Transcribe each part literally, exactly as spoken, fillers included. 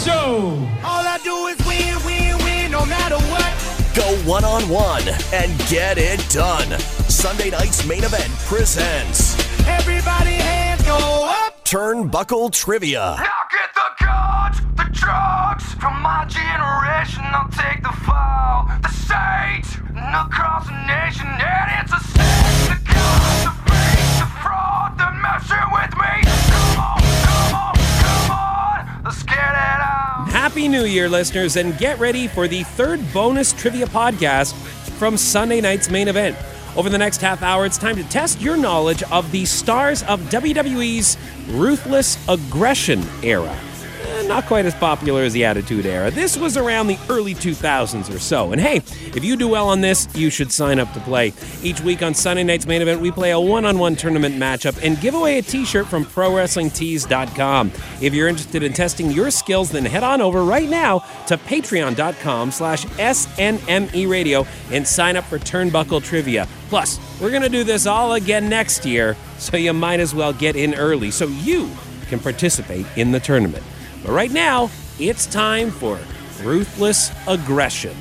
Show. All I do is win, win, win, no matter what. Go one-on-one and get it done. Sunday night's main event presents Everybody hands go up. Turnbuckle Trivia. Now get the guns, the drugs. From my generation, I'll take the fall. The state, across the nation, and it's a sin. The guns, the fake, the fraud, the messing with me. Come on, come on, come on. Let's get it out. Happy New Year, listeners, and get ready for the third bonus trivia podcast from Sunday night's main event. Over the next half hour, it's time to test your knowledge of the stars of W W E's Ruthless Aggression era. Eh, not quite as popular as the Attitude Era. This was around the early two thousands or so. And hey, if you do well on this, you should sign up to play. Each week on Sunday night's main event, we play a one-on-one tournament matchup and give away a t-shirt from Pro Wrestling Tees dot com. If you're interested in testing your skills, then head on over right now to patreon.com slash SNME Radio and sign up for Turnbuckle Trivia. Plus, we're going to do this all again next year, so you might as well get in early so you can participate in the tournament. But right now, it's time for Ruthless Aggression.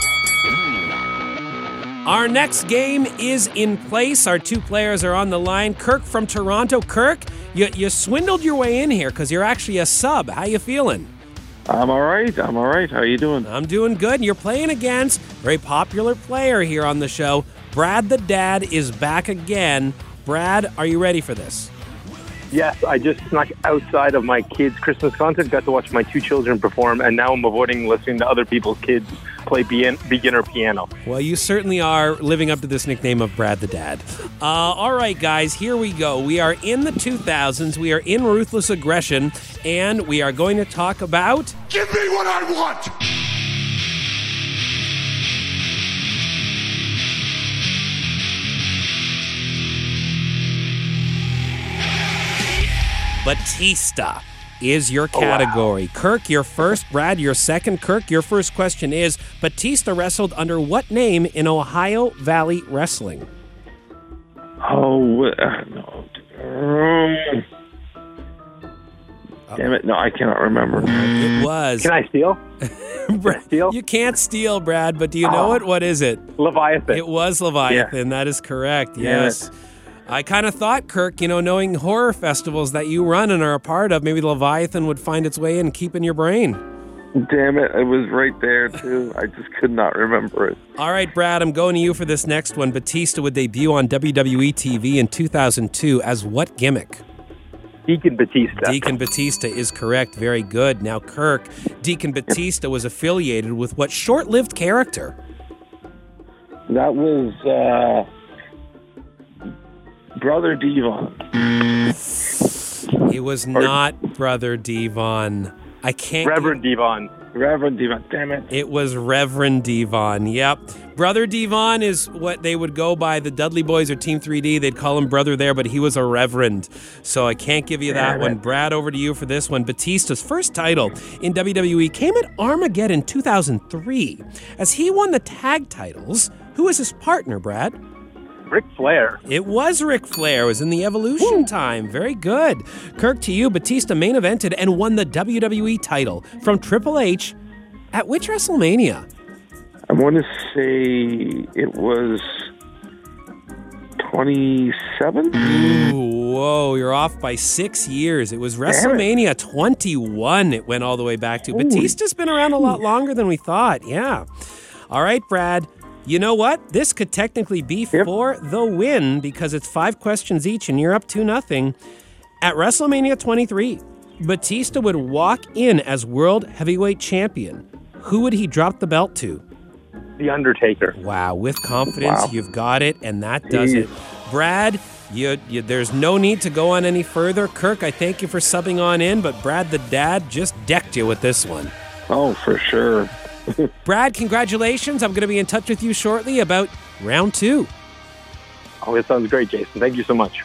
Our next game is in place. Our two players are on the line. Kirk from Toronto. Kirk, you, you swindled your way in here because you're actually a sub. How you feeling? I'm all right. I'm all right. How are you doing? I'm doing good. You're playing against a very popular player here on the show. Brad the Dad is back again. Brad, are you ready for this? Yes, I just snuck outside of my kids' Christmas concert, got to watch my two children perform, and now I'm avoiding listening to other people's kids play be- beginner piano. Well, you certainly are living up to this nickname of Brad the Dad. Uh, all right, guys, here we go. We are in the two thousands. We are in Ruthless Aggression, and we are going to talk about... Give me what I want. Batista is your category. Oh, wow. Kirk, you're first. Brad, you're second. Kirk, your first question is, Batista wrestled under what name in Ohio Valley Wrestling? Oh, uh, no. Um, damn it. No, I cannot remember. It was. Can I steal? Brad, Can I steal? You can't steal, Brad, but do you know oh. it? What is it? Leviathan. It was Leviathan. Yeah. That is correct. Damn Yes. it. I kind of thought, Kirk, you know, knowing horror festivals that you run and are a part of, maybe Leviathan would find its way in and keep in your brain. Damn it. It was right there, too. I just could not remember it. All right, Brad, I'm going to you for this next one. Batista would debut on W W E T V in two thousand two as what gimmick? Deacon Batista. Deacon Batista is correct. Very good. Now, Kirk, Deacon Batista was affiliated with what short-lived character? That was uh, Brother Devon. It was not Brother Devon. I can't... Reverend Devon. Reverend Devon. Damn it. It was Reverend Devon. Yep. Brother Devon is what they would go by. The Dudley Boys or Team three D, they'd call him Brother there, but he was a Reverend. So I can't give you that Damn one. it. Brad, over to you for this one. Batista's first title in W W E came at Armageddon two thousand three. As he won the tag titles, who was his partner, Brad? Ric Flair. It was Ric Flair. It was in the Evolution Woo. time. Very good. Kirk, to you, Batista main evented and won the W W E title from Triple H at which WrestleMania? I want to say it was twenty-seven? Ooh, whoa, you're off by six years. It was WrestleMania it. twenty-one it went all the way back to. Ooh. Batista's been around a lot longer than we thought. Yeah. All right, Brad. You know what? This could technically be yep. for the win because it's five questions each and you're up two nothing. At WrestleMania twenty-three, Batista would walk in as World Heavyweight Champion. Who would he drop the belt to? The Undertaker. Wow, with confidence, wow. you've got it, and that does Jeez. it. Brad, you, you, there's no need to go on any further. Kirk, I thank you for subbing on in, but Brad the Dad just decked you with this one. Oh, for sure. Brad, congratulations. I'm going to be in touch with you shortly about round two. Oh, it sounds great, Jason. Thank you so much.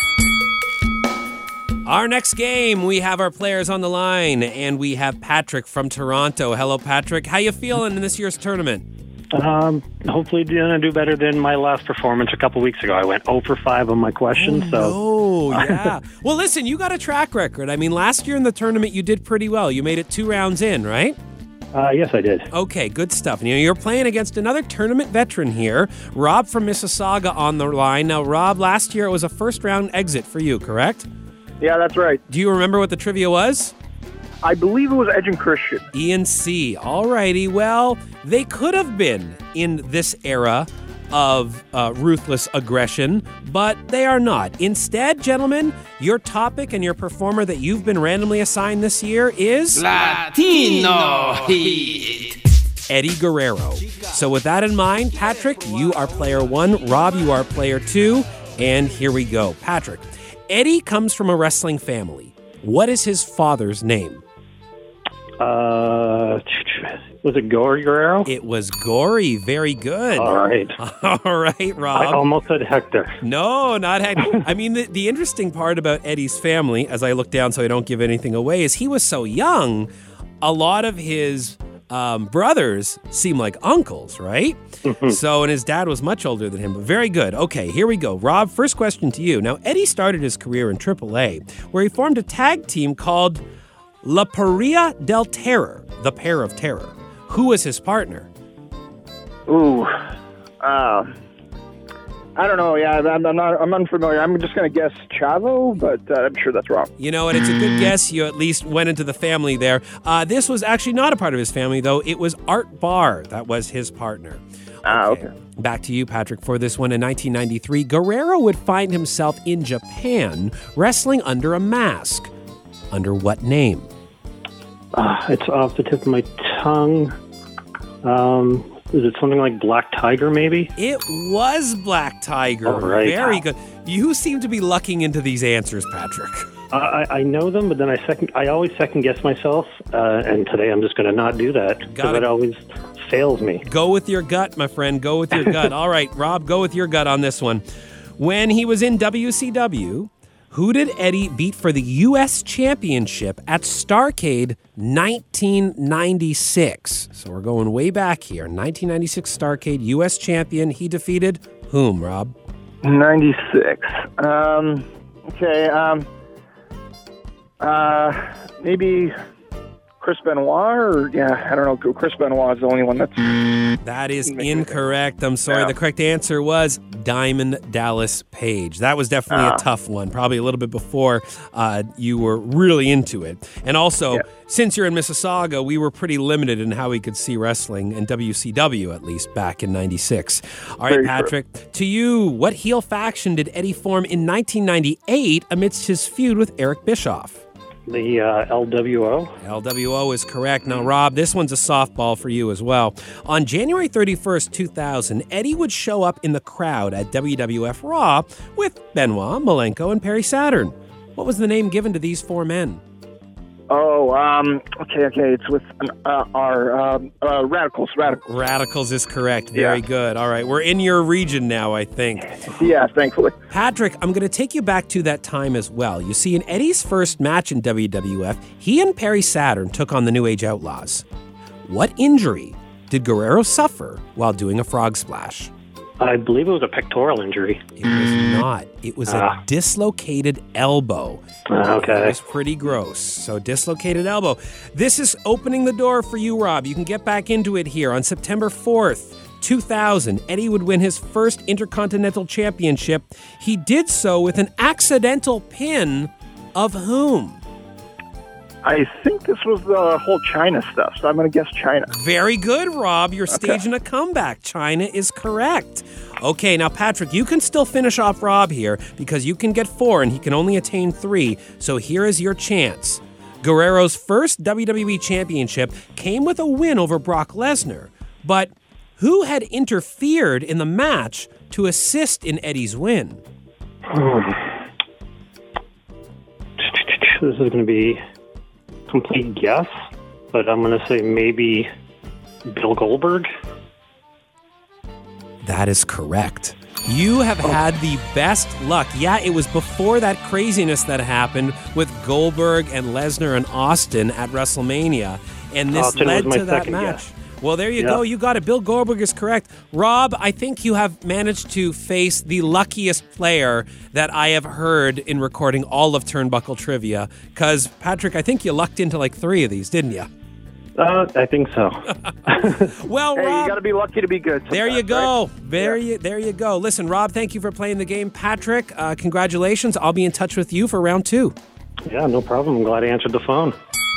Our next game, we have our players on the line, and we have Patrick from Toronto. Hello, Patrick. How you feeling in this year's tournament? Um, hopefully going to do better than my last performance a couple weeks ago. I went zero for five on my questions. Oh, so Oh, yeah. Well, listen, you got a track record. I mean, last year in the tournament, you did pretty well. You made it two rounds in, right? Uh, yes, I did. Okay, good stuff. And, you know, you're playing against another tournament veteran here, Rob from Mississauga on the line. Now, Rob, last year it was a first-round exit for you, correct? Yeah, that's right. Do you remember what the trivia was? I believe it was Edge and Christian. E and C. All righty. Well, they could have been in this era of uh, ruthless aggression, but they are not. Instead, gentlemen, your topic and your performer that you've been randomly assigned this year is Latino Heat. Eddie Guerrero. So with that in mind, Patrick, you are player one. Rob, you are player two. And here we go. Patrick, Eddie comes from a wrestling family. What is his father's name? Uh, was it Gory Guerrero? It was Gory. Very good. All right. All right, Rob. I almost said Hector. No, not Hector. I mean, the, the interesting part about Eddie's family, as I look down so I don't give anything away, is he was so young, a lot of his um, brothers seem like uncles, right? So, and his dad was much older than him, but very good. Okay, here we go. Rob, first question to you. Now, Eddie started his career in triple A, where he formed a tag team called La Paria del Terror, the Pair of Terror. Who was his partner? Ooh, uh, I don't know. Yeah, I'm, I'm not. I'm unfamiliar. I'm just going to guess Chavo, but uh, I'm sure that's wrong. You know what? It's a good guess. You at least went into the family there. Uh, this was actually not a part of his family, though. It was Art Barr that was his partner. Ah, okay. Back to you, Patrick, for this one. In nineteen ninety-three, Guerrero would find himself in Japan wrestling under a mask. Under what name? Uh, it's off the tip of my tongue. Um, is it something like Black Tiger, maybe? It was Black Tiger. All right. Very good. You seem to be lucking into these answers, Patrick. Uh, I, I know them, but then I second. I always second guess myself, uh, and today I'm just going to not do that because it always fails me. Go with your gut, my friend. Go with your gut. All right, Rob, go with your gut on this one. When he was in W C W, who did Eddie beat for the U S Championship at Starrcade nineteen ninety-six? So we're going way back here. nineteen ninety-six Starrcade, U S Champion. He defeated whom, Rob? ninety-six. Um, okay. Um, uh, maybe Chris Benoit, or yeah, I don't know. Chris Benoit is the only one that's. That is incorrect. I'm sorry. Yeah. The correct answer was Diamond Dallas Page. That was definitely Ah. a tough one, probably a little bit before uh, you were really into it. And also, Yeah. since you're in Mississauga, we were pretty limited in how we could see wrestling in W C W, at least back in ninety-six. All right, Very Patrick, true. to you, what heel faction did Eddie form in nineteen ninety-eight amidst his feud with Eric Bischoff? The uh, L W O. L W O is correct. Now, Rob, this one's a softball for you as well. On January thirty-first, two thousand, Eddie would show up in the crowd at W W F Raw with Benoit, Malenko, and Perry Saturn. What was the name given to these four men? Oh, um, okay, okay. It's with uh, our um, uh, Radicals. Radicals. Radicals is correct. Very Yeah. good. All right, we're in your region now, I think. Yeah, thankfully. Patrick, I'm going to take you back to that time as well. You see, in Eddie's first match in W W F, he and Perry Saturn took on the New Age Outlaws. What injury did Guerrero suffer while doing a frog splash? I believe it was a pectoral injury. It was not. It was Ah. a dislocated elbow. Ah, okay. It was pretty gross. So, dislocated elbow. This is opening the door for you, Rob. You can get back into it here. On September fourth, two thousand, Eddie would win his first Intercontinental Championship. He did so with an accidental pin of whom? I think this was the whole China stuff, so I'm going to guess China. Very good, Rob. You're staging a comeback. China is correct. Okay, now, Patrick, you can still finish off Rob here because you can get four and he can only attain three. So here is your chance. Guerrero's first W W E championship came with a win over Brock Lesnar. But who had interfered in the match to assist in Eddie's win? This is going to be complete guess, but I'm going to say maybe Bill Goldberg. That is correct. You have had the best luck. Yeah, it was before that craziness that happened with Goldberg and Lesnar and Austin at WrestleMania, and this Austin was led my to that second match. guess. Well, there you Yeah. go. You got it. Bill Goldberg is correct. Rob, I think you have managed to face the luckiest player that I have heard in recording all of Turnbuckle Trivia. Because, Patrick, I think you lucked into like three of these, didn't you? Uh, I think so. Well, Hey, Rob, you got to be lucky to be good. there you sometimes, go. right? There Yeah. you there you go. Listen, Rob, thank you for playing the game. Patrick, uh, congratulations. I'll be in touch with you for round two. Yeah, no problem. I'm glad I answered the phone.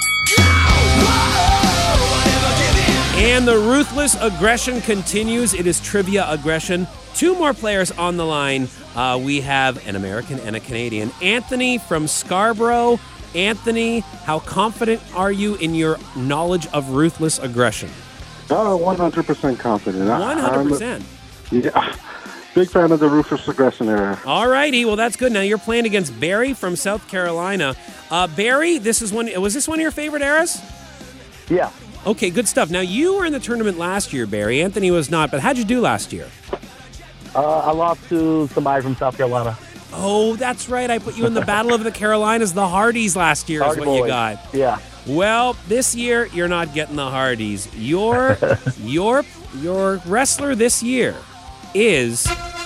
And the ruthless aggression continues. It is trivia aggression. Two more players on the line. Uh, we have an American and a Canadian. Anthony from Scarborough. Anthony, how confident are you in your knowledge of ruthless aggression? Oh, one hundred percent confident. one hundred percent. I'm a- yeah. Big fan of the ruthless aggression era. All righty. Well, that's good. Now you're playing against Barry from South Carolina. Uh, Barry, this is one. Was this one of your favorite eras? Yeah. Okay, good stuff. Now, you were in the tournament last year, Barry. Anthony was not, but how'd you do last year? Uh, I lost to somebody from South Carolina. Oh, that's right. I put you in the Battle of the Carolinas, the Hardys last year Hardy is what you boys. got. Yeah. Well, this year, you're not getting the Hardys. Your, your, your wrestler this year is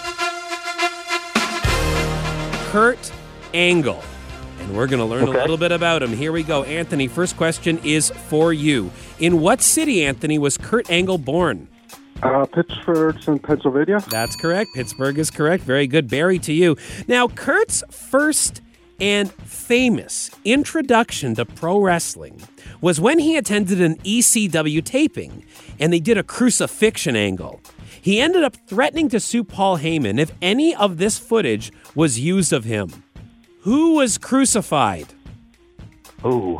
Kurt Angle. And we're going to learn Okay. a little bit about him. Here we go. Anthony, first question is for you. In what city, Anthony, was Kurt Angle born? Uh, Pittsburgh in Pennsylvania. That's correct. Pittsburgh is correct. Very good. Barry, to you. Now, Kurt's first and famous introduction to pro wrestling was when he attended an E C W taping, and they did a crucifixion angle. He ended up threatening to sue Paul Heyman if any of this footage was used of him. Who was crucified? Ooh.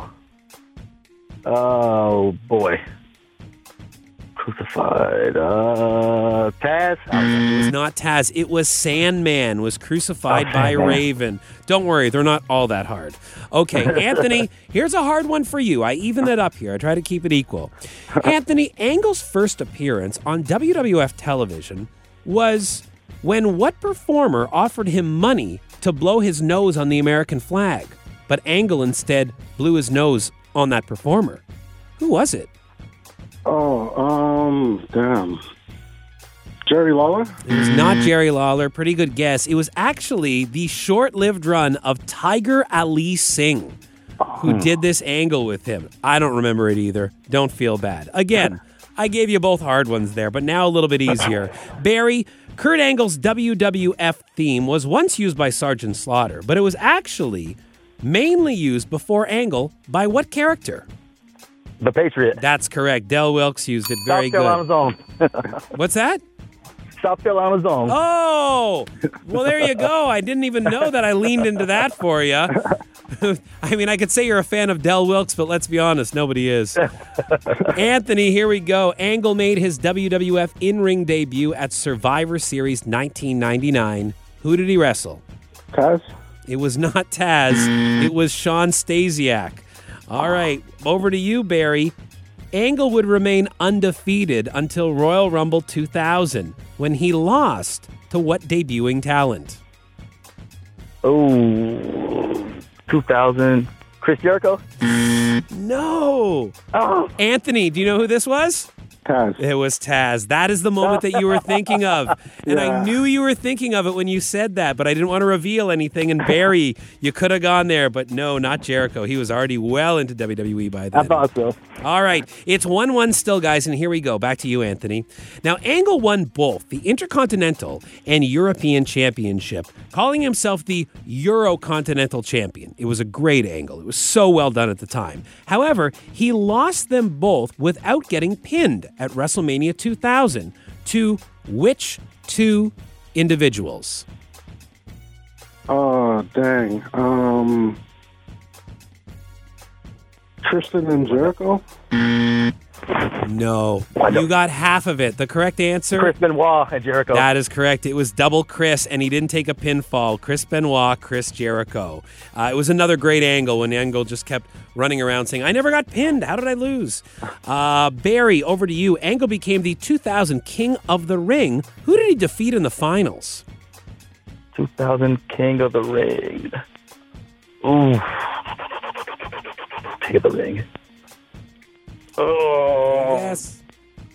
Oh, boy. Crucified. Uh, Taz? It was not Taz. It was Sandman was crucified Oh, by Sandman. Raven. Don't worry, they're not all that hard. Okay, Anthony, here's a hard one for you. I even it up here. I try to keep it equal. Anthony, Angle's first appearance on W W F television was when what performer offered him money to blow his nose on the American flag, but Angle instead blew his nose on that performer? Who was it? Oh, um, damn. Jerry Lawler? It was not Jerry Lawler. Pretty good guess. It was actually the short-lived run of Tiger Ali Singh, who did this angle with him. I don't remember it either. Don't feel bad. Again, I gave you both hard ones there, but now a little bit easier. Barry, Kurt Angle's W W F theme was once used by Sergeant Slaughter, but it was actually mainly used before Angle by what character? The Patriot. That's correct. Del Wilkes used it. Very South Carolina's good. own. What's that? South Carolina's own. Oh, well, there you go. I didn't even know that I leaned into that for you. I mean, I could say you're a fan of Del Wilkes, but let's be honest, nobody is. Anthony, here we go. Angle made his W W F in-ring debut at Survivor Series nineteen ninety-nine. Who did he wrestle? Taz? It was not Taz. It was Sean Stasiak. All right, over to you, Barry. Angle would remain undefeated until Royal Rumble two thousand, when he lost to what debuting talent? Oh, two thousand. Chris Jericho? No. Oh. Anthony, do you know who this was? Taz. It was Taz. That is the moment that you were thinking of. And Yeah. I knew you were thinking of it when you said that, but I didn't want to reveal anything. And Barry, you could have gone there, but no, not Jericho. He was already well into W W E by then. I thought so. All right. It's one one still, guys, and here we go. Back to you, Anthony. Now, Angle won both the Intercontinental and European Championship, calling himself the Eurocontinental Champion. It was a great angle. It was so well done at the time. However, he lost them both without getting pinned at WrestleMania two thousand. To which two individuals? Oh, dang. Um, Tristan and Jericho? No. You got half of it. The correct answer? Chris Benoit and Jericho. That is correct. It was double Chris, and he didn't take a pinfall. Chris Benoit, Chris Jericho. Uh, it was another great angle when Angle just kept running around saying, I never got pinned. How did I lose? Uh, Barry, over to you. Angle became the two thousand King of the Ring. Who did he defeat in the finals? two thousand King of the Ring. Ooh. King of the Ring. Oh. Yes.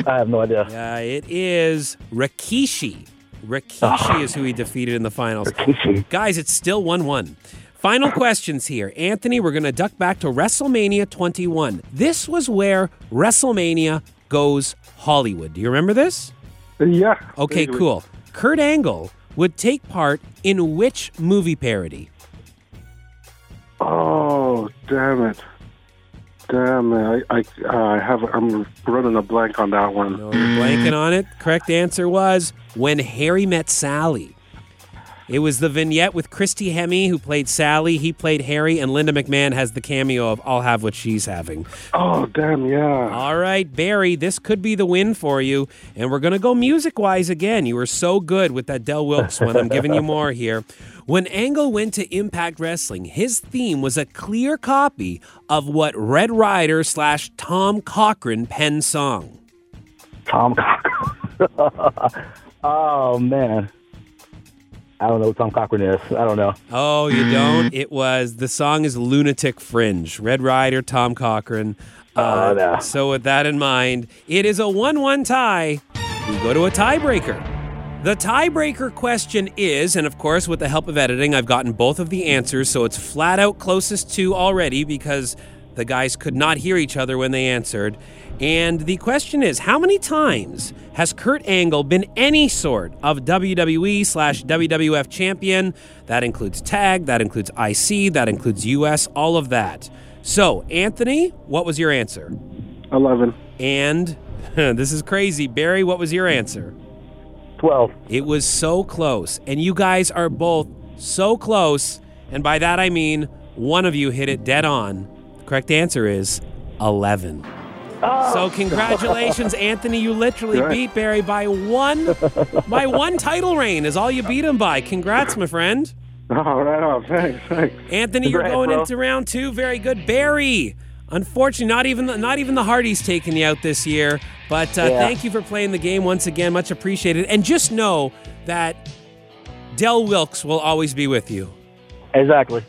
I have no idea. Uh, it is Rikishi. Rikishi is who he defeated in the finals. Rikishi. Guys, it's still one one. Final questions here. Anthony, we're going to duck back to WrestleMania twenty-one. This was where WrestleMania goes Hollywood. Do you remember this? Yeah. Okay, cool. Kurt Angle would take part in which movie parody? Oh, damn it. Damn it. I, I, uh, I have, I'm running a blank on that one. No, you're blanking on it. Correct answer was When Harry Met Sally. It was the vignette with Christy Hemme, who played Sally. He played Harry, and Linda McMahon has the cameo of I'll Have What She's Having. Oh, damn, yeah. All right, Barry, this could be the win for you. And we're going to go music-wise again. You were so good with that Del Wilkes one. I'm giving you more here. When Angle went to Impact Wrestling, his theme was a clear copy of what Red Ryder slash Tom Cochran penned song. Tom Cochran. Oh, man. I don't know who Tom Cochran is. I don't know. Oh, you don't? It was, the song is Lunatic Fringe. Red Ryder, Tom Cochran. Uh, Oh, no. So with that in mind, it is a one one tie. We go to a tiebreaker. The tiebreaker question is, and of course with the help of editing, I've gotten both of the answers, so it's flat out closest to already because the guys could not hear each other when they answered. And the question is, how many times has Kurt Angle been any sort of W W E slash W W F champion? That includes tag, that includes I C, that includes U S, all of that. So, Anthony, what was your answer? eleven. And, this is crazy, Barry, what was your answer? twelve. It was so close, and you guys are both so close, and by that I mean one of you hit it dead on. The correct answer is eleven. Oh. So congratulations, Anthony. You literally Right. beat Barry by one by one title reign is all you beat him by. Congrats, my friend. Oh, right on. Thanks, thanks. Anthony, you're Congrats, going bro. into round two. Very good. Barry, unfortunately, not even the, not even the Hardys taking you out this year. But uh, Yeah. thank you for playing the game once again. Much appreciated. And just know that Del Wilkes will always be with you. Exactly.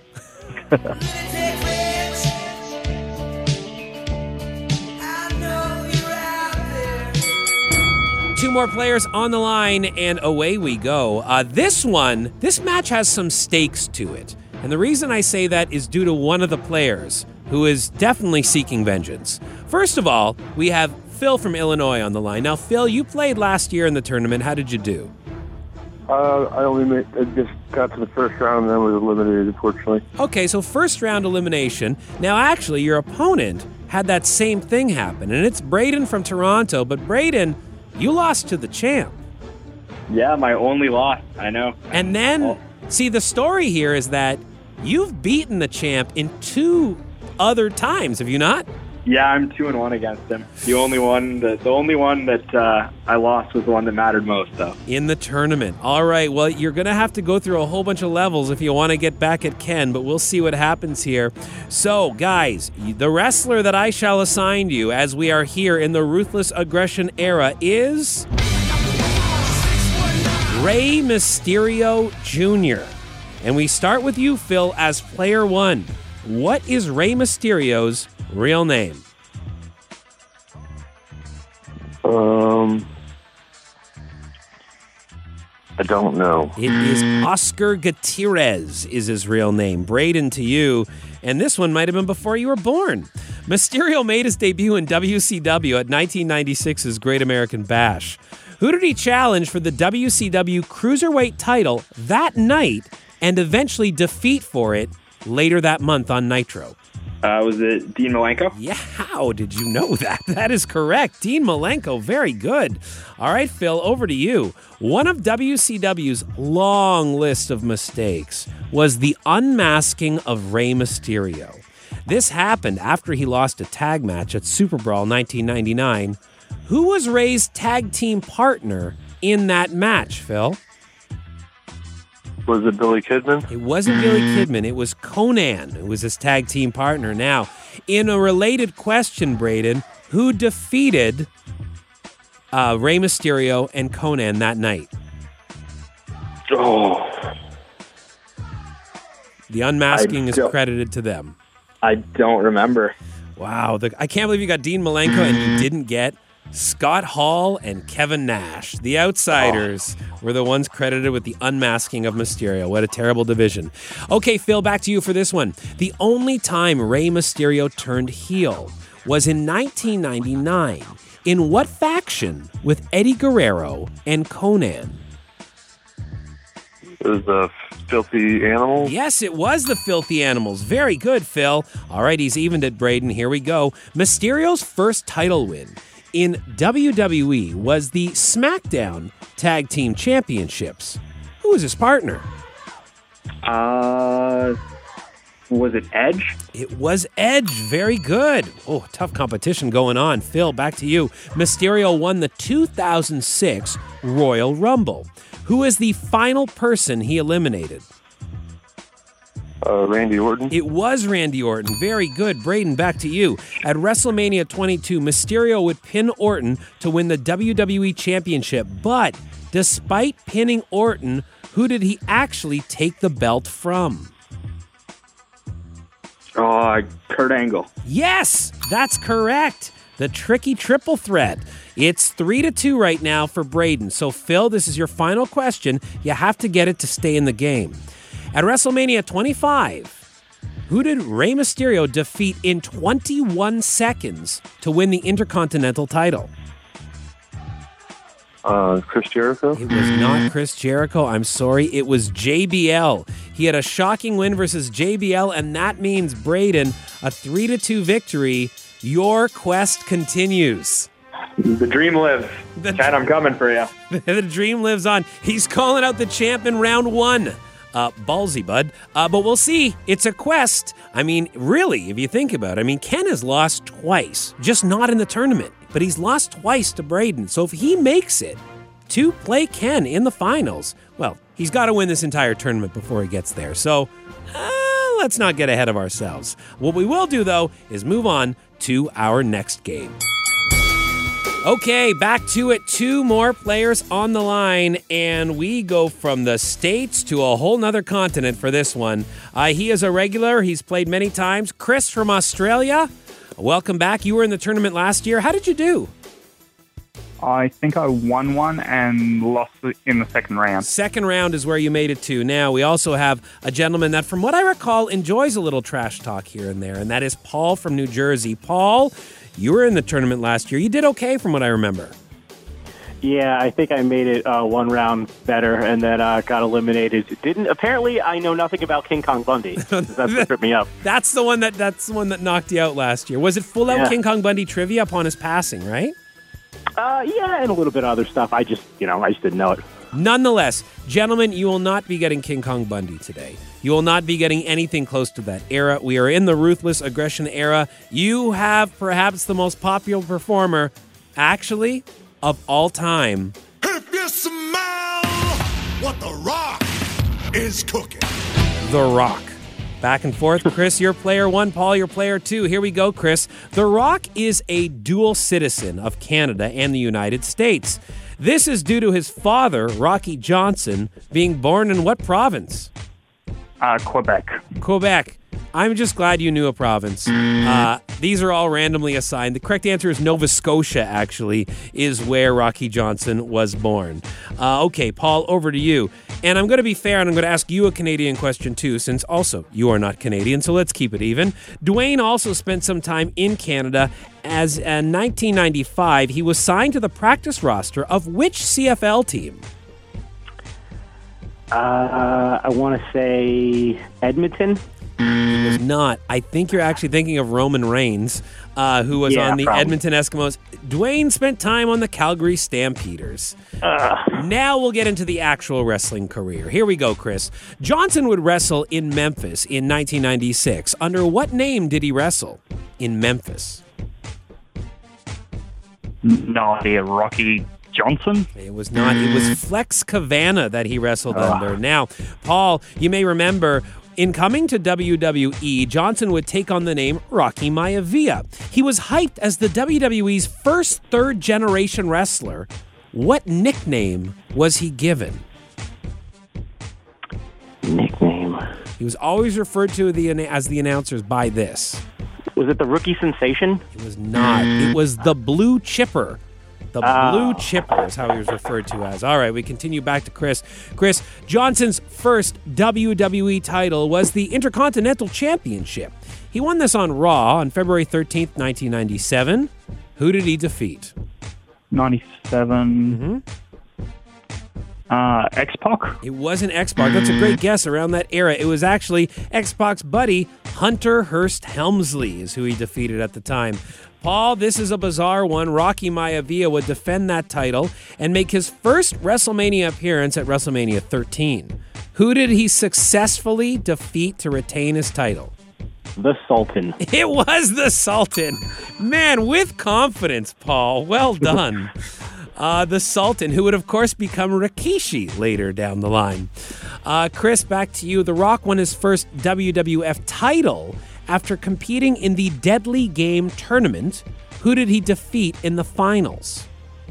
Two more players on the line, and away we go. Uh, this one, this match has some stakes to it. And the reason I say that is due to one of the players who is definitely seeking vengeance. First of all, we have Phil from Illinois on the line. Now, Phil, you played last year in the tournament. How did you do? Uh, I only made, I just got to the first round and then was eliminated, unfortunately. Okay, so first round elimination. Now, actually, your opponent had that same thing happen, and it's Braden from Toronto. But Braden, you lost to the champ. Yeah, my only loss. I know. And then, Oh. see, the story here is that you've beaten the champ in two other times, have you not? Yeah, I'm two and one against him. The only one that the only one that uh, I lost was the one that mattered most, though. In the tournament. All right, well, you're going to have to go through a whole bunch of levels if you want to get back at Ken, but we'll see what happens here. So, guys, the wrestler that I shall assign you as we are here in the Ruthless Aggression era is Rey Mysterio Junior And we start with you, Phil, as player one. What is Rey Mysterio's real name? Um, I don't know. It is Oscar Gutierrez is his real name. Braden, to you. And this one might have been before you were born. Mysterio made his debut in W C W at nineteen ninety-six's Great American Bash. Who did he challenge for the W C W Cruiserweight title that night and eventually defeat for it later that month on Nitro? Uh, was it Dean Malenko? Yeah, how did you know that? That is correct. Dean Malenko, very good. All right, Phil, over to you. One of W C W's long list of mistakes was the unmasking of Rey Mysterio. This happened after he lost a tag match at Super Brawl nineteen ninety-nine. Who was Rey's tag team partner in that match, Phil? Was it Billy Kidman? It wasn't Billy Kidman. It was Conan, who was his tag team partner. Now, in a related question, Braden, who defeated uh, Rey Mysterio and Conan that night? Oh, The unmasking I is don't- credited to them. I don't remember. Wow, the, I can't believe you got Dean Malenko and you didn't get Scott Hall and Kevin Nash. The outsiders oh. were the ones credited with the unmasking of Mysterio. What a terrible division. Okay, Phil, back to you for this one. The only time Rey Mysterio turned heel was in nineteen ninety-nine. In what faction with Eddie Guerrero and Conan? It was the Filthy Animals? Yes, it was the Filthy Animals. Very good, Phil. All right, he's evened it, Braden. Here we go. Mysterio's first title win in W W E was the SmackDown Tag Team Championships. Who was his partner? Uh, was it Edge? It was Edge. Very good. Oh, tough competition going on. Phil, back to you. Mysterio won the two thousand six Royal Rumble. Who is the final person he eliminated? Uh, Randy Orton. It was Randy Orton. Very good. Braden, back to you. At WrestleMania twenty-two, Mysterio would pin Orton to win the W W E Championship. But despite pinning Orton, who did he actually take the belt from? Oh, Kurt Angle. Yes, that's correct. The tricky triple threat. It's three to two right now for Braden. So, Phil, this is your final question. You have to get it to stay in the game. At WrestleMania twenty-five, who did Rey Mysterio defeat in twenty-one seconds to win the Intercontinental title? Uh, Chris Jericho? It was not Chris Jericho. I'm sorry. It was J B L. He had a shocking win versus J B L, and that means, Braden, a three to two victory. Your quest continues. The dream lives. The Chad, I'm coming for you. The dream lives on. He's calling out the champ in round one. Uh, ballsy, bud. Uh, but we'll see. It's a quest. I mean, really, if you think about it, I mean, Ken has lost twice, just not in the tournament. But he's lost twice to Braden. So if he makes it to play Ken in the finals, well, he's got to win this entire tournament before he gets there. So uh, let's not get ahead of ourselves. What we will do, though, is move on to our next game. Okay, back to it. Two more players on the line, and we go from the States to a whole nother continent for this one. Uh, he is a regular. He's played many times. Chris from Australia, welcome back. You were in the tournament last year. How did you do? I think I won one and lost in the second round. Second round is where you made it to. Now, we also have a gentleman that, from what I recall, enjoys a little trash talk here and there, and that is Paul from New Jersey. Paul, you were in the tournament last year. You did okay from what I remember. Yeah, I think I made it uh, one round better and then uh, got eliminated. Didn't apparently I know nothing about King Kong Bundy. That's what tripped me up. That's the one that that's the one that knocked you out last year. Was it full out yeah. King Kong Bundy trivia upon his passing, right? Uh, yeah, and a little bit of other stuff. I just, you know, I just didn't know it. Nonetheless, gentlemen, you will not be getting King Kong Bundy today. You will not be getting anything close to that era. We are in the ruthless aggression era. You have perhaps the most popular performer, actually, of all time. If you smell what The Rock is cooking. The Rock. Back and forth, Chris, you're player one, Paul, you're player two. Here we go, Chris. The Rock is a dual citizen of Canada and the United States. This is due to his father, Rocky Johnson, being born in what province? Uh, Quebec. Quebec. I'm just glad you knew a province. Uh, these are all randomly assigned. The correct answer is Nova Scotia, actually, is where Rocky Johnson was born. Uh, okay, Paul, over to you. And I'm going to be fair, and I'm going to ask you a Canadian question, too, since also you are not Canadian, so let's keep it even. Dwayne also spent some time in Canada. As in nineteen ninety-five, he was signed to the practice roster of which C F L team? Uh, I want to say Edmonton. It was not. I think you're actually thinking of Roman Reigns, uh, who was Yeah, on the probably. Edmonton Eskimos. Dwayne spent time on the Calgary Stampeders. Uh. Now we'll get into the actual wrestling career. Here we go, Chris. Johnson would wrestle in Memphis in nineteen ninety-six. Under what name did he wrestle in Memphis? No idea. Rocky Johnson? It was not. It was Flex Cavana that he wrestled Ah. under. Now, Paul, you may remember, in coming to W W E, Johnson would take on the name Rocky Maivia. He was hyped as the W W E's first third-generation wrestler. What nickname was he given? Nickname. He was always referred to the, as the announcers by this. Was it the Rookie Sensation? It was not. It was the Blue Chipper. The Oh. Blue Chipper is how he was referred to as. All right, we continue back to Chris. Chris, Johnson's first W W E title was the Intercontinental Championship. He won this on Raw on February thirteenth, nineteen ninety-seven. Who did he defeat? ninety-seven. Mm-hmm. Uh, X-Pac? It wasn't X-Pac. That's a great guess around that era. It was actually X-Pac's buddy, Hunter Hearst Helmsley, is who he defeated at the time. Paul, this is a bizarre one. Rocky Maivia would defend that title and make his first WrestleMania appearance at WrestleMania thirteen. Who did he successfully defeat to retain his title? The Sultan. It was the Sultan. Man, with confidence, Paul. Well done. Uh, the Sultan, who would, of course, become Rikishi later down the line. Uh, Chris, back to you. The Rock won his first W W F title after competing in the Deadly Game tournament. Who did he defeat in the finals?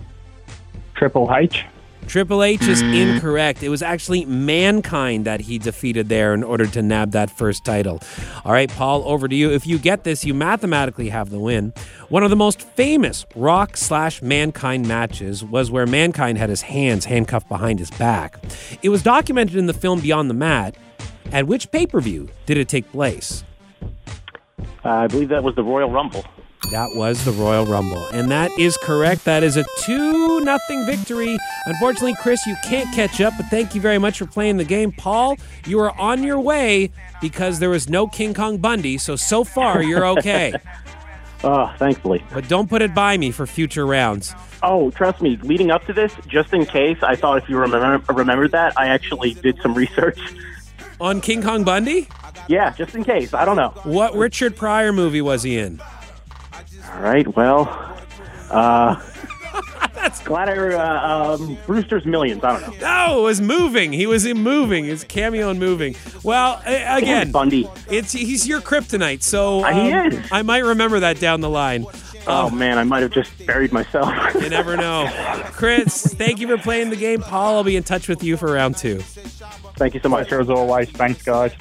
Triple H? Triple H is incorrect. It was actually Mankind that he defeated there in order to nab that first title. All right, Paul, over to you. If you get this, you mathematically have the win. One of the most famous Rock slash Mankind matches was where Mankind had his hands handcuffed behind his back. It was documented in the film Beyond the Mat. At which pay-per-view did it take place? Uh, I believe that was the Royal Rumble. That was the Royal Rumble. And that is correct. That is a two nothing victory. Unfortunately, Chris, you can't catch up, but thank you very much for playing the game. Paul, you are on your way because there was no King Kong Bundy, so so far you're okay. Oh, thankfully. But don't put it by me for future rounds. Oh, trust me, leading up to this, just in case, I thought if you remember remembered that, I actually did some research. On King Kong Bundy? Yeah, just in case. I don't know. What Richard Pryor movie was he in? All right, well, uh, that's glad I, uh, um, Brewster's Millions, I don't know. No, it was Moving. He was in Moving. His cameo in Moving. Well, a- again, Bundy. It's he's your kryptonite, so Uh, he um, is. I might remember that down the line. Oh, Um, man, I might have just buried myself. You never know. Chris, thank you for playing the game. Paul, I'll be in touch with you for round two. Thank you so much. Pleasure as always. Thanks, guys.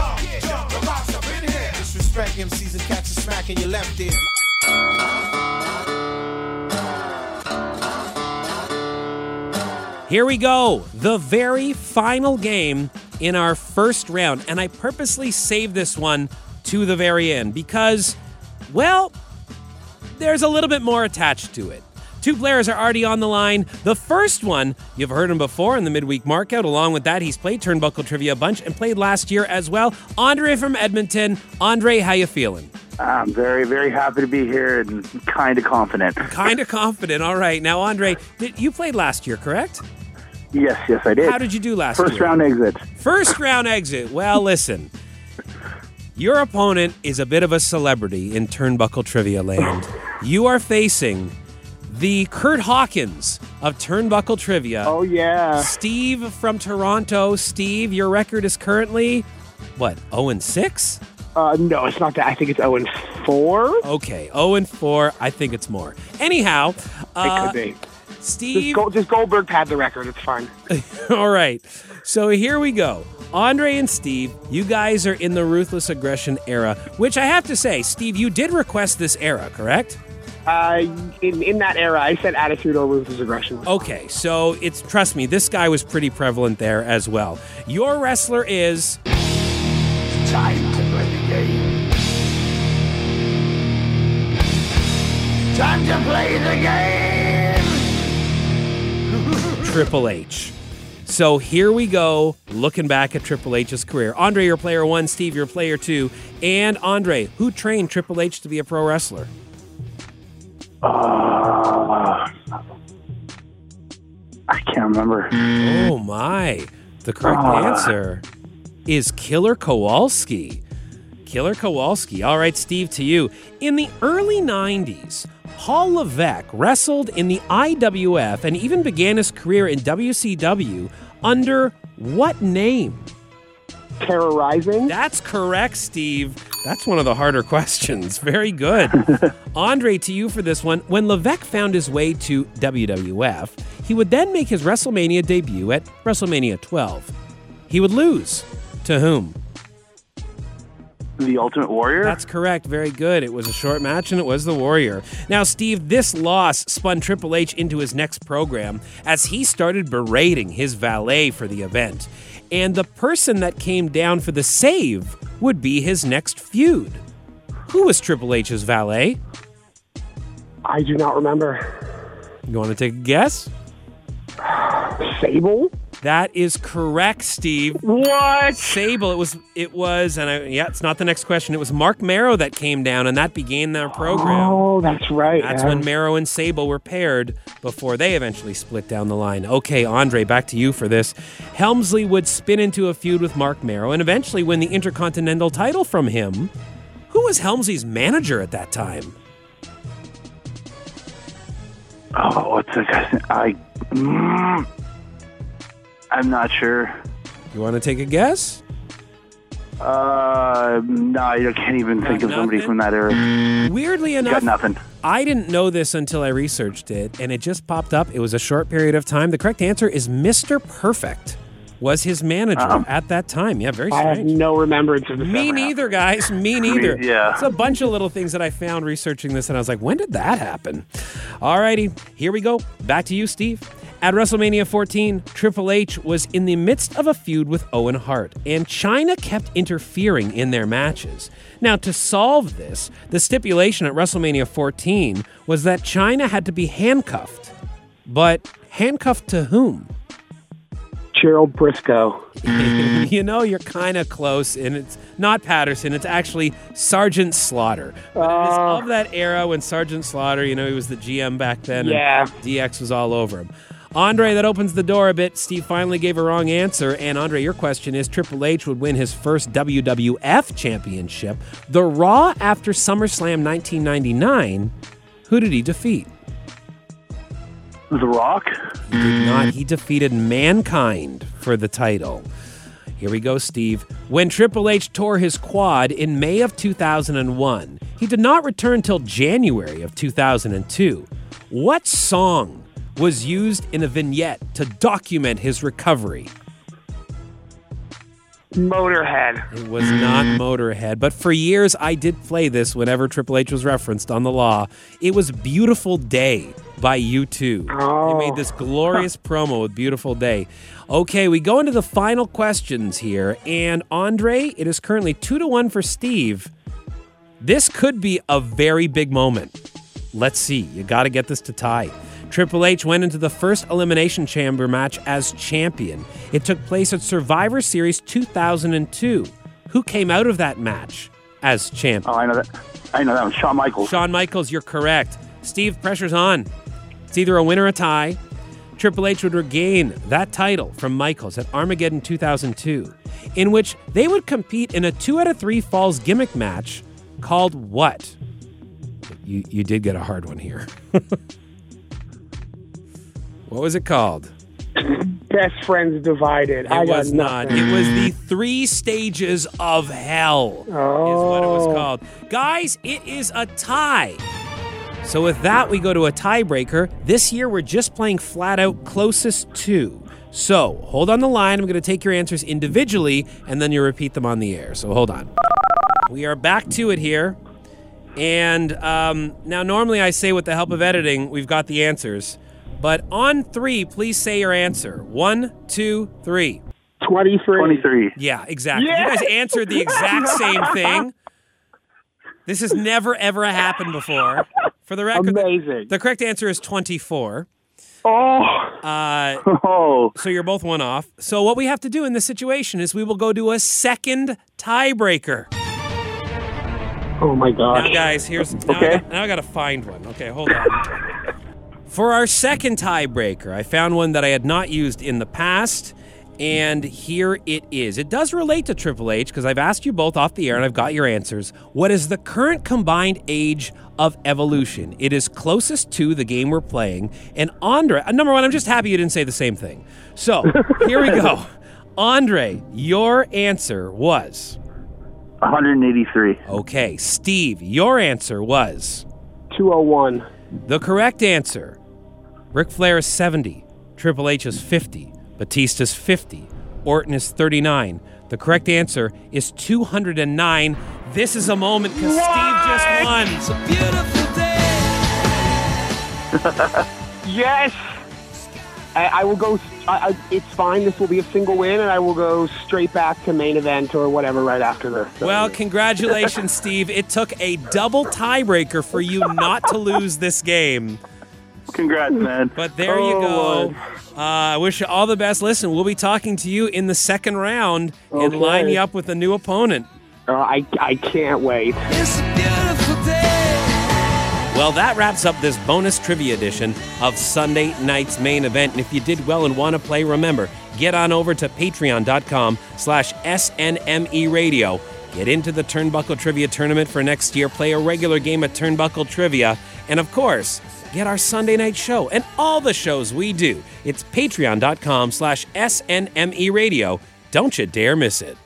Disrespect M Cs and catch a smack in your left ear. Here we go. The very final game in our first round. And I purposely saved this one to the very end because, well, there's a little bit more attached to it. Two players are already on the line. The first one, you've heard him before in the midweek markout. Along with that, he's played Turnbuckle Trivia a bunch and played last year as well. Andre from Edmonton. Andre, how you feeling? I'm very, very happy to be here and kind of confident. Kind of confident. All right. Now, Andre, did, you played last year, correct? Yes, yes, I did. How did you do last First year? round exit. First round exit. Well, listen. Your opponent is a bit of a celebrity in Turnbuckle Trivia land. You are facing the Kurt Hawkins of Turnbuckle Trivia. Oh, yeah. Steve from Toronto. Steve, your record is currently, what, oh and six? Uh, no, it's not that. I think it's oh and four. Okay, oh and four. I think it's more. Anyhow, uh, it could be. Steve. Just, Gold, just Goldberg had the record. It's fine. All right. So here we go. Andre and Steve, you guys are in the Ruthless Aggression era, which I have to say, Steve, you did request this era, correct? Uh, in, in that era, I said Attitude or Ruthless Aggression. Okay, so it's, trust me, this guy was pretty prevalent there as well. Your wrestler is... Time to play the game. Time to play the game. Triple H. So here we go, looking back at Triple H's career. Andre, you're player one. Steve, you're player two. And Andre, who trained Triple H to be a pro wrestler? Uh, I can't remember. Oh, my. The correct Uh. answer is Killer Kowalski. Killer Kowalski. All right, Steve, to you. In the early nineties, Paul Levesque wrestled in the I W F and even began his career in W C W under what name? Terrorizing? That's correct, Steve. That's one of the harder questions. Very good. Andre, to you for this one. When Levesque found his way to W W F, he would then make his WrestleMania debut at WrestleMania twelve. He would lose. To whom? The Ultimate Warrior? That's correct. Very good. It was a short match, and it was the Warrior. Now, Steve, this loss spun Triple H into his next program as he started berating his valet for the event. And the person that came down for the save would be his next feud. Who was Triple H's valet? I do not remember. You want to take a guess? Sable? That is correct, Steve. What? Sable. It was, it was, and I, yeah, it's not the next question. It was Mark Marrow that came down, and that began their program. Oh, that's right. That's yeah. when Marrow and Sable were paired before they eventually split down the line. Okay, Andre, back to you for this. Helmsley would spin into a feud with Mark Marrow and eventually win the Intercontinental title from him. Who was Helmsley's manager at that time? Oh, what's the guy's name? I, mm, I'm not sure. You want to take a guess? Uh, no, I can't even Got think of nothing? somebody from that era. Weirdly enough, Got nothing. I didn't know this until I researched it, and it just popped up. It was a short period of time. The correct answer is Mister Perfect was his manager Uh-uh. at that time. Yeah, very I have strange. no remembrance of this. Me ever neither, guys. Me neither. yeah. It's a bunch of little things that I found researching this, and I was like, when did that happen? Alrighty, here we go. Back to you, Steve. At WrestleMania fourteen, Triple H was in the midst of a feud with Owen Hart, and China kept interfering in their matches. Now, to solve this, the stipulation at WrestleMania fourteen was that China had to be handcuffed. But handcuffed to whom? Gerald Briscoe. You know, you're kind of close, and it's not Patterson. It's actually Sergeant Slaughter. But it is Uh, of that era when Sergeant Slaughter, you know, he was the G M back then. Yeah. And D X was all over him. Andre, that opens the door a bit. Steve finally gave a wrong answer. And Andre, your question is Triple H would win his first W W F championship. The Raw after SummerSlam nineteen ninety-nine, who did he defeat? The Rock? He did not. He defeated Mankind for the title. Here we go, Steve. When Triple H tore his quad in May of two thousand one, he did not return till January of two thousand two. What song was used in a vignette to document his recovery? Motorhead. It was not Motorhead, but for years I did play this whenever Triple H was referenced on the Law. It was Beautiful Day by U two. Oh. They made this glorious promo with Beautiful Day. Okay, we go into the final questions here, and Andre, it is currently two to one for Steve. This could be a very big moment. Let's see. You got to get this to tie. Triple H went into the first Elimination Chamber match as champion. It took place at Survivor Series two thousand two. Who came out of that match as champion? Oh, I know that. I know that one. Shawn Michaels. Shawn Michaels, you're correct. Steve, pressure's on. It's either a win or a tie. Triple H would regain that title from Michaels at Armageddon two thousand two, in which they would compete in a two out of three falls gimmick match called what? You, you did get a hard one here. What was it called? Best Friends Divided. It I got was not. nothing. It was the Three Stages of Hell, Oh. is what it was called. Guys, it is a tie. So with that, we go to a tiebreaker. This year, we're just playing flat out closest to. So hold on the line. I'm going to take your answers individually, and then you repeat them on the air. So hold on. We are back to it here. And um, now, normally I say with the help of editing, we've got the answers. But on three, please say your answer. One, two, three. twenty-three. twenty-three. Yeah, exactly. Yes! You guys answered the exact same thing. This has never, ever happened before. For the record, Amazing. the, the correct answer is twenty-four. Oh. Uh, Oh. so you're both one off. So what we have to do in this situation is we will go to a second tiebreaker. Oh, my God. Now, guys, here's now, Okay. I got, now I got to find one. Okay, hold on. For our second tiebreaker, I found one that I had not used in the past, and here it is. It does relate to Triple H because I've asked you both off the air and I've got your answers. What is the current combined age of Evolution? It is closest to the game we're playing. And Andre, uh, number one, I'm just happy you didn't say the same thing. So here we go. Andre, your answer was? one hundred eighty-three. Okay. Steve, your answer was? two oh one. The correct answer, Ric Flair is seventy, Triple H is fifty, Batista's fifty, Orton is thirty-nine. The correct answer is two hundred nine. This is a moment because Steve just won. It's a beautiful day. Yes. I, I will go. I, I, it's fine. This will be a single win, and I will go straight back to main event or whatever right after this. So. Well, congratulations, Steve. It took a double tiebreaker for you not to lose this game. Congrats, man. But there you Oh, go. Uh, I wish you all the best. Listen, we'll be talking to you in the second round and Okay. line you up with a new opponent. Uh, I I can't wait. It's a beautiful day. Well, that wraps up this bonus trivia edition of Sunday night's main event. And if you did well and want to play, remember, get on over to patreon.com slash SNME radio. Get into the Turnbuckle Trivia Tournament for next year. Play a regular game of Turnbuckle Trivia. And of course, get our Sunday night show and all the shows we do. It's patreon.com slash SNME radio. Don't you dare miss it.